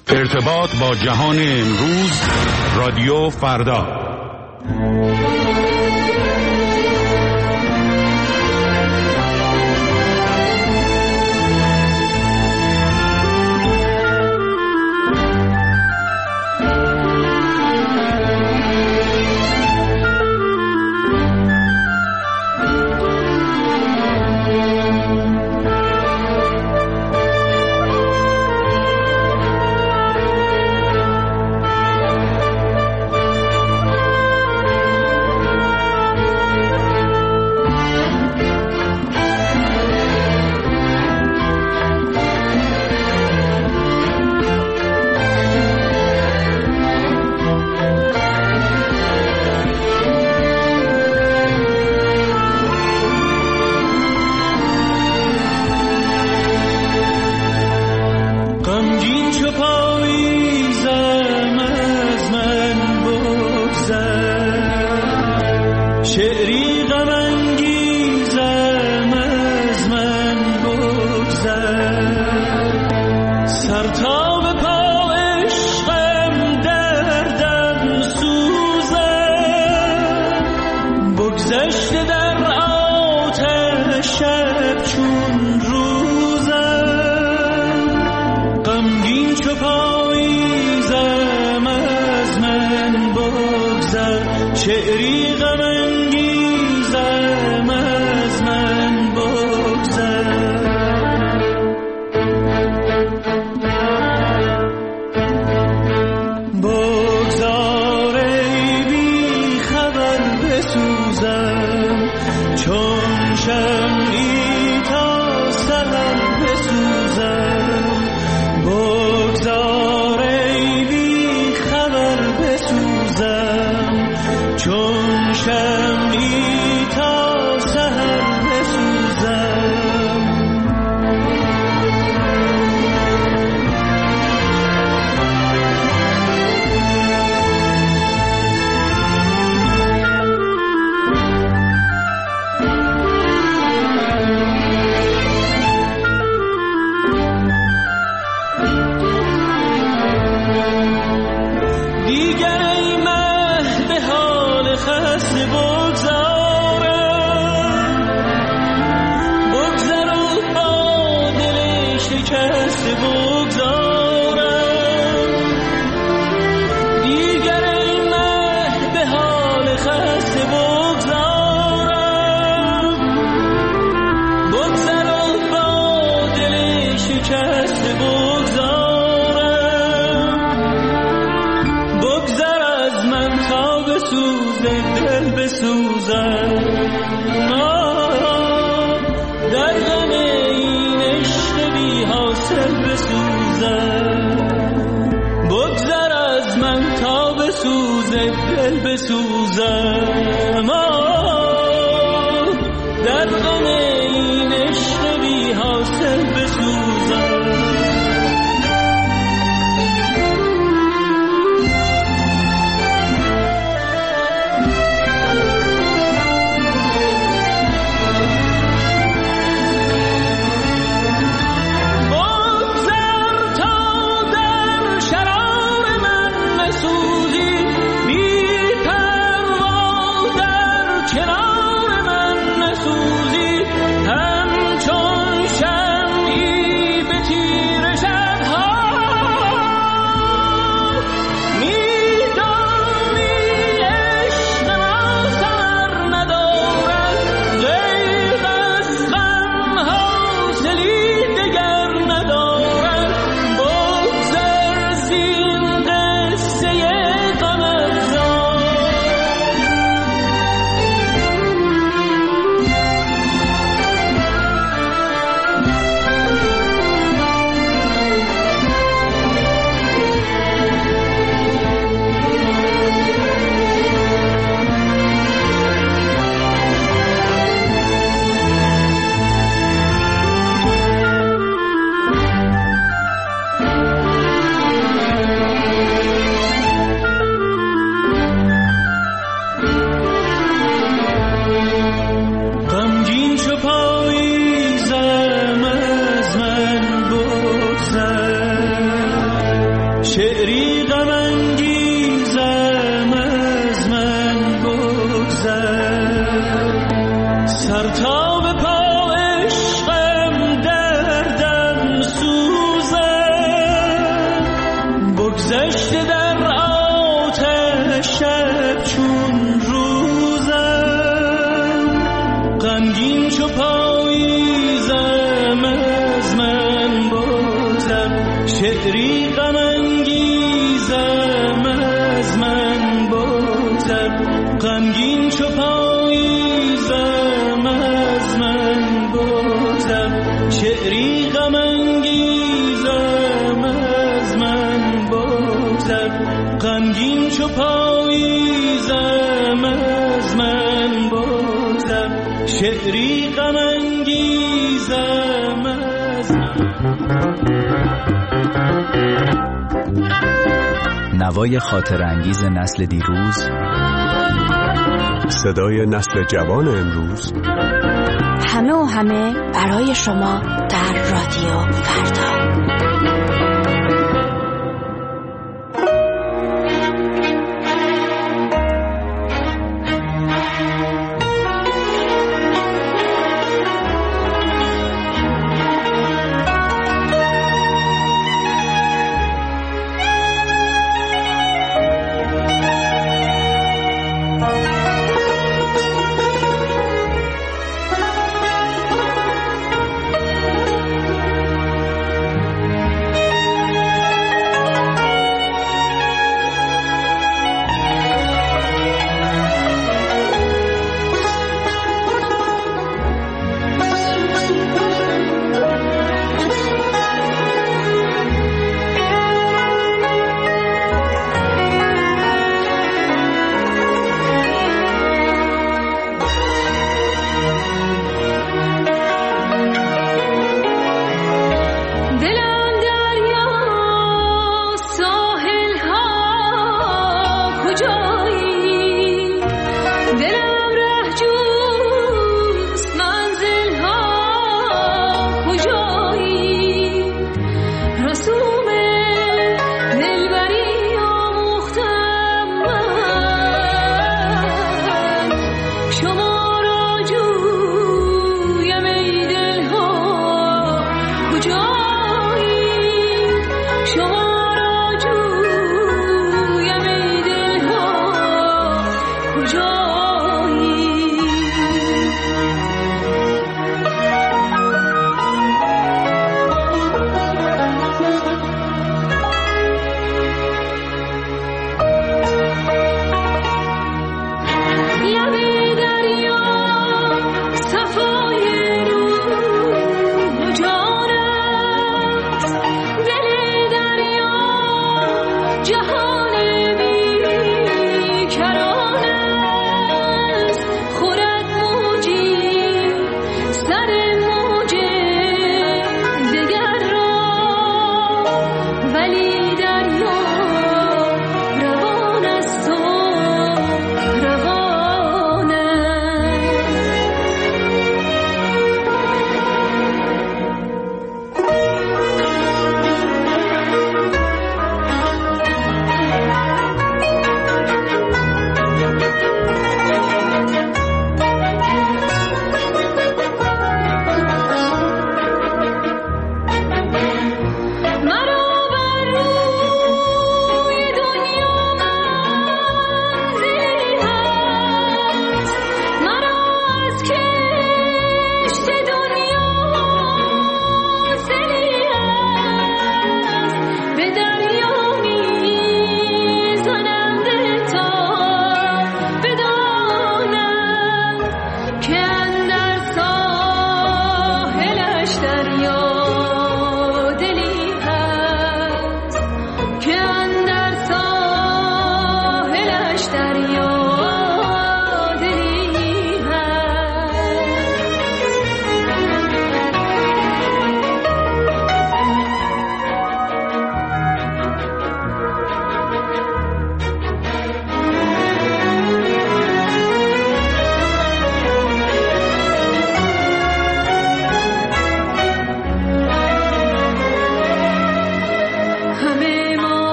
ارتباط با جهان امروز، رادیو فردا. شرار من مسوزی بی پروا در شعری غم انگیزم از من بگذر، سر تا به پا عشقم دردم سوزد، بگذشته در آتش شب چون روزم، غمگین چو پاییزم از من بگذر، شعری غم انگیزم از من بگذر، غمگین چو پاییزم از من بگذر، شعری غم انگیزم از من بگذر، غمگین چو پاییزم از من بگذر، شعری غم انگیزم از من. نوای خاطر انگیز نسل دیروز، صدای نسل جوان امروز، همه و همه برای شما در رادیو فردا.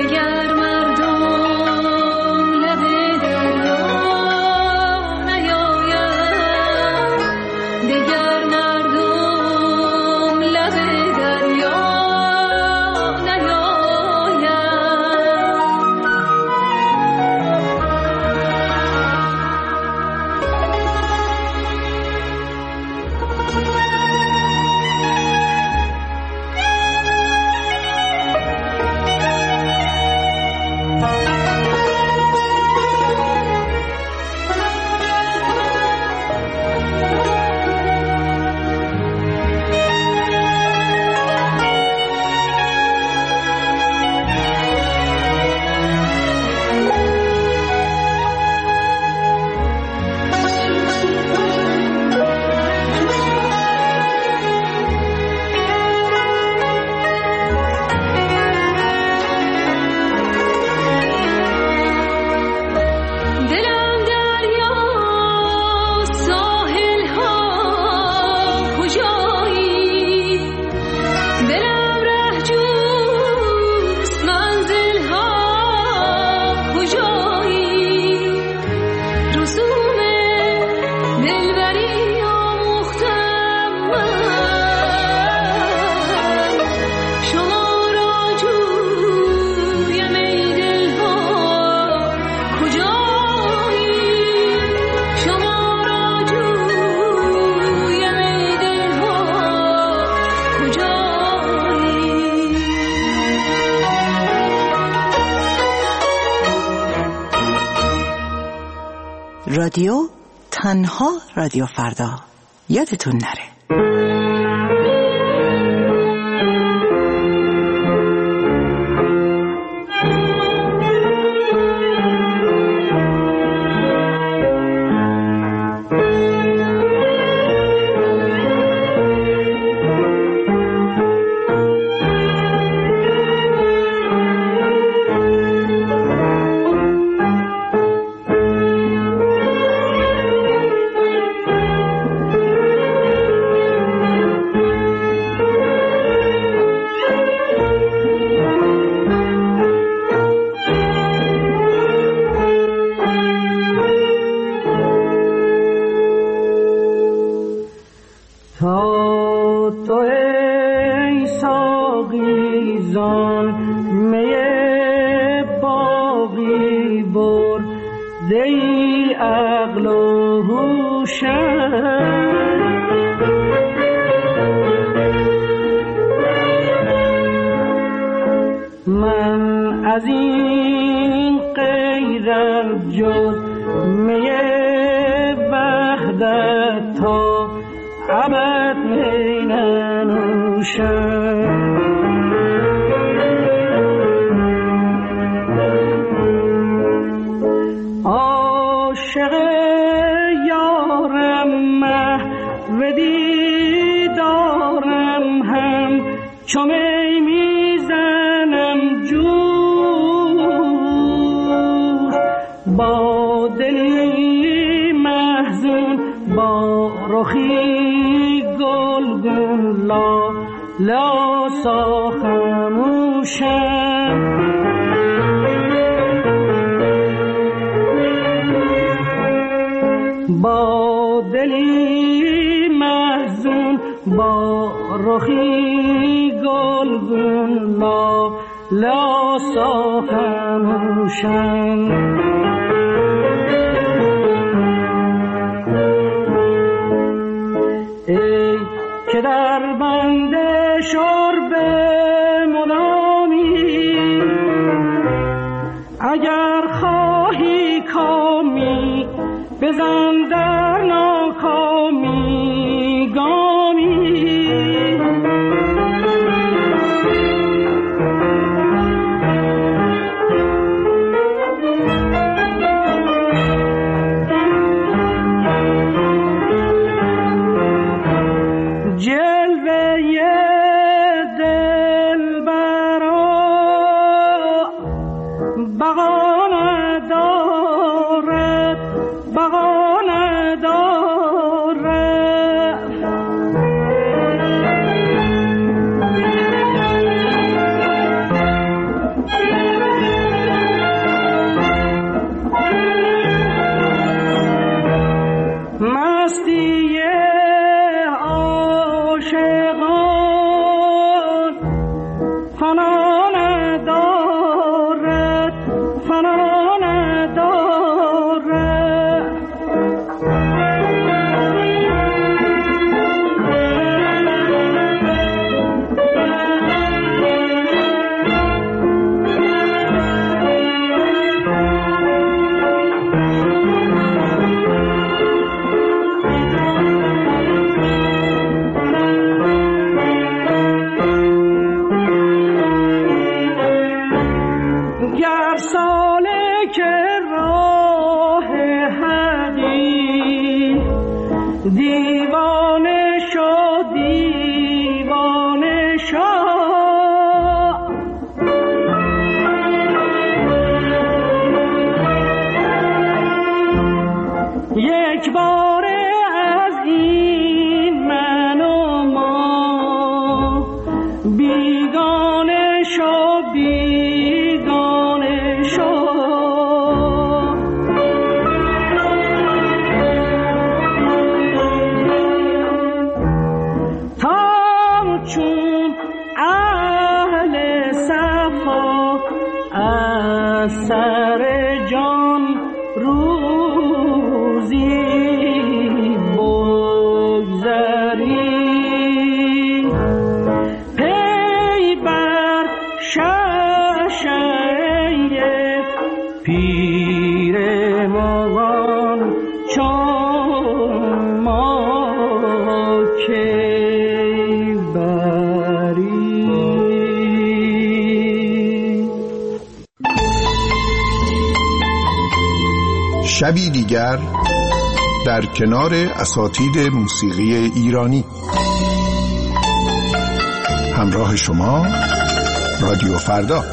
رادیو تنها رادیو فردا، یادتون نره. من از این غیرت جز می وحدت تا ابد می ننوشم. عاشق یارم محو دیدارم هم چو می میزنم جوش با دلی محزون با رخی گلگون لاسا خموشم. با دلی محزون با رخی گلگون لاسا خموشم. ای که در بند شرب مدامی اگر خواهی کامی بزن در ناکامی گامی. شبی دیگر در کنار اساتید موسیقی ایرانی. همراه شما رادیو فردا.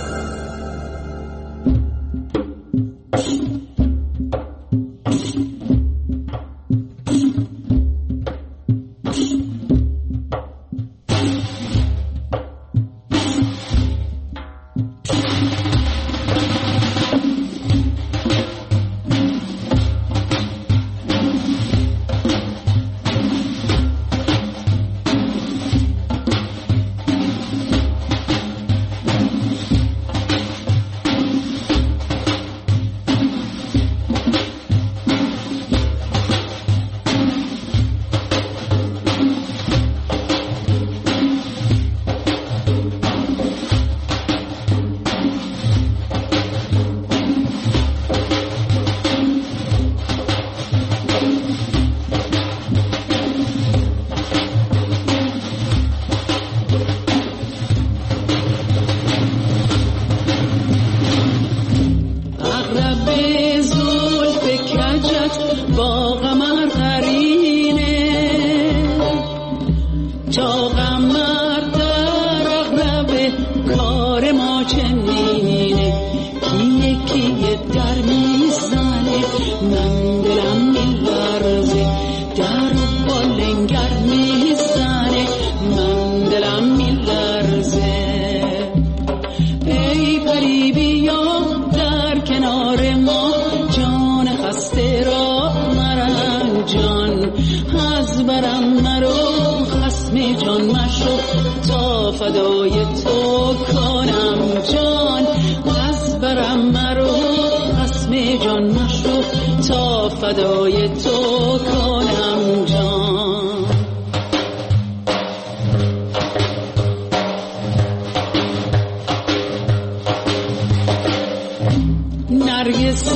نرگس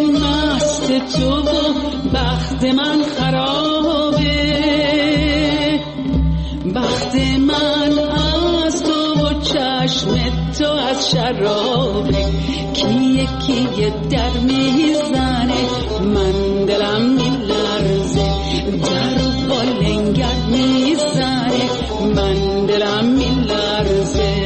مست تو بخت من خرابه، بخت من از تو و چشم تو از شرابه. کیه کیه در میزنه من دلم میلرزه، در و بالنگر میزنه من دلم میلرزه.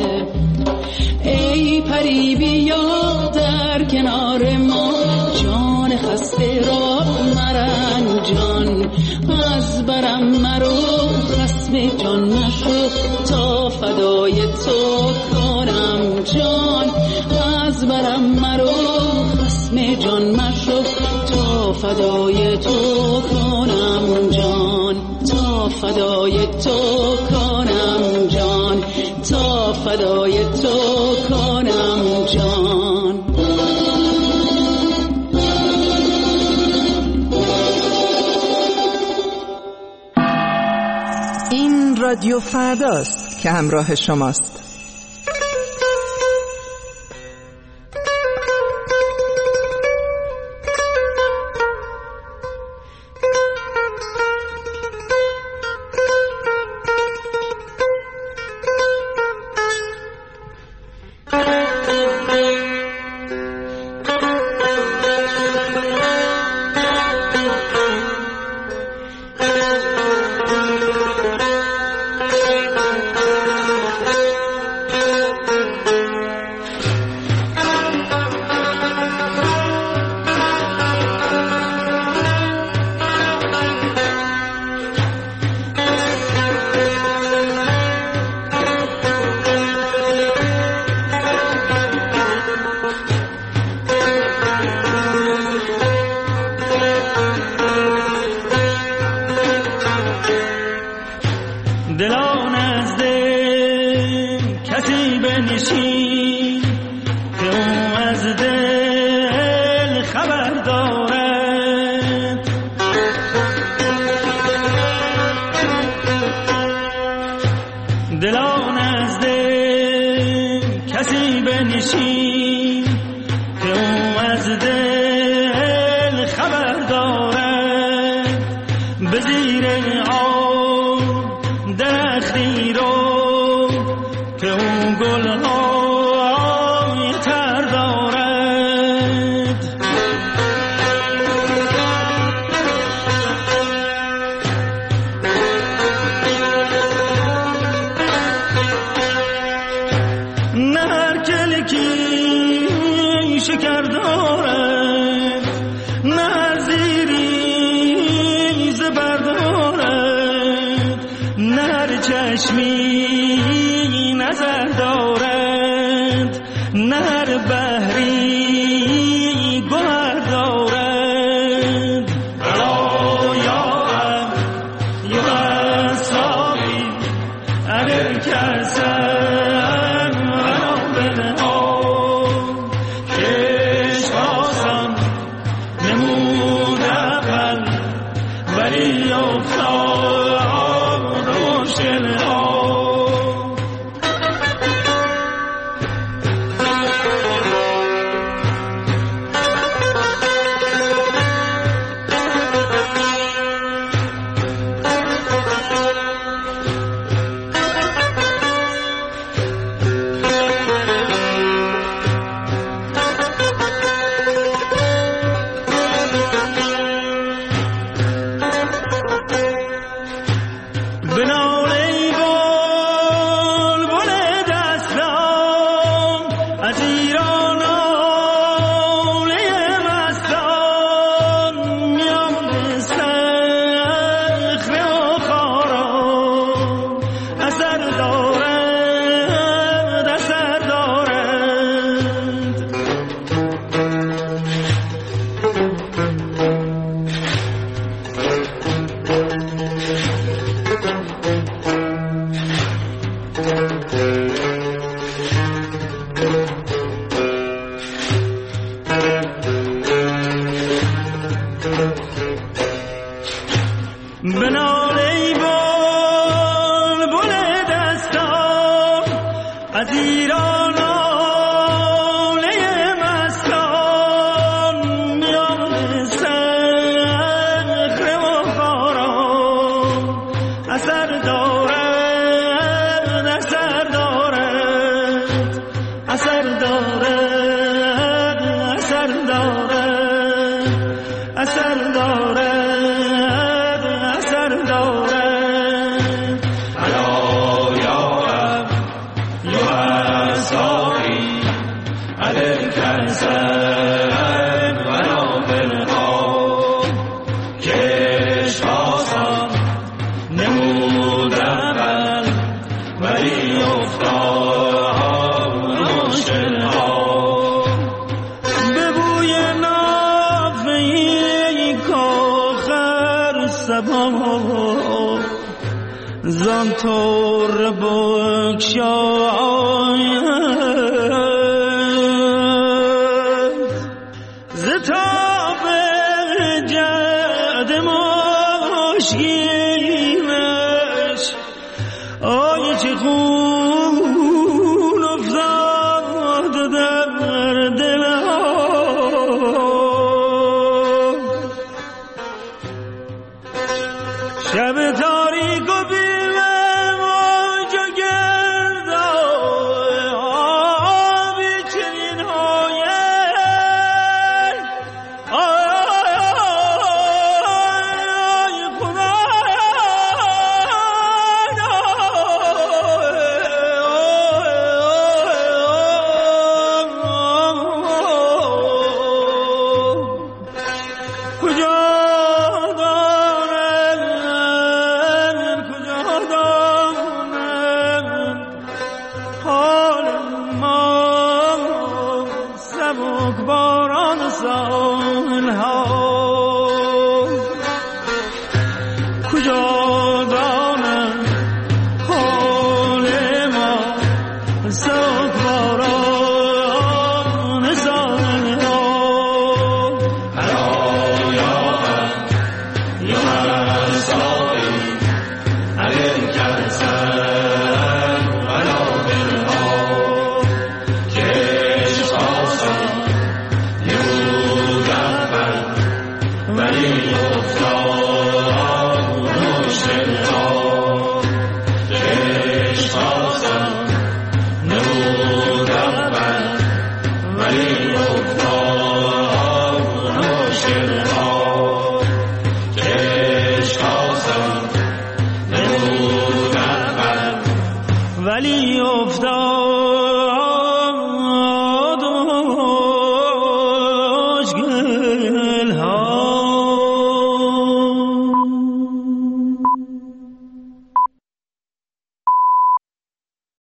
ای پری بیا در کنار ما، جان خسته را مرنجان. از برم مرو خصم جان مشو، تا فدای تو کنم جان. از برم مرو خصم جان مشو، تا فدای تو کنم جان. تا فدای تو کنم جان، تا فدای تو کنم جان. این رادیو فرداست که همراه شماست. بنشین که اون از دل خبر دارد. دلان از دل کسی بنشین که اون از دل خبر دارد. به زیر آب درختی رو که اون گل‌های تر دارد. نه هر کلکی شکر دارد، نه هر زیری زبر دارد، نه هر چشمی نظر دارد، نه هر بحری گوهر دارد. الا یا صافی علیک السلام و بنها کش بازم نمود اول ولی افتاد روشن ها. بنال ای بلبل دستان از ایران آله مستان. میان صخره و خاران اثر دارد، اثر دارد، اثر دارد، اثر دارد، اثر دارد. زان تور بگشاید ز تاب جد مشکینش. آی چه خون افتاد در دلها. شب تاریک و کجا دانم حال ما ولی افتاد